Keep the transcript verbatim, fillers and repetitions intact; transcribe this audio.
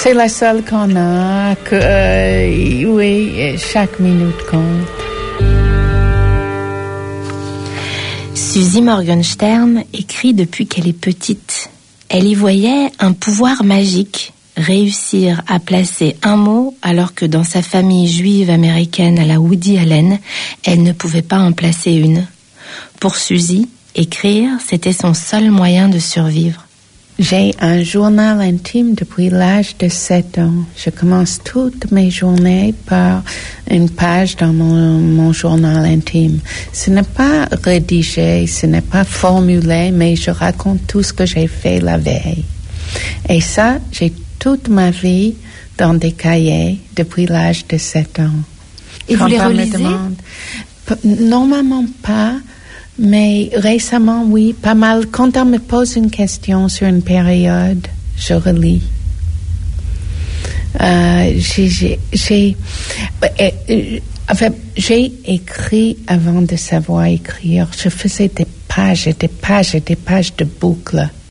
C'est la seule qu'on a, que, euh, oui, chaque minute compte. Suzy Morgenstern écrit depuis qu'elle est petite. Elle y voyait un pouvoir magique, réussir à placer un mot alors que dans sa famille juive américaine à la Woody Allen, elle ne pouvait pas en placer une. Pour Suzy, écrire, c'était son seul moyen de survivre. J'ai un journal intime depuis l'âge de sept ans. Je commence toutes mes journées par une page dans mon, mon journal intime. Ce n'est pas rédigé, ce n'est pas formulé, mais je raconte tout ce que j'ai fait la veille. Et ça, j'ai toute ma vie dans des cahiers depuis l'âge de sept ans. Et vous les relisez? Demande, normalement pas. Mais récemment, oui, pas mal. Quand on me pose une question sur une période, je relis. Euh, j'ai, j'ai, j'ai, euh, enfin, j'ai écrit avant de savoir écrire. Je faisais des pages et des pages et des pages de boucles.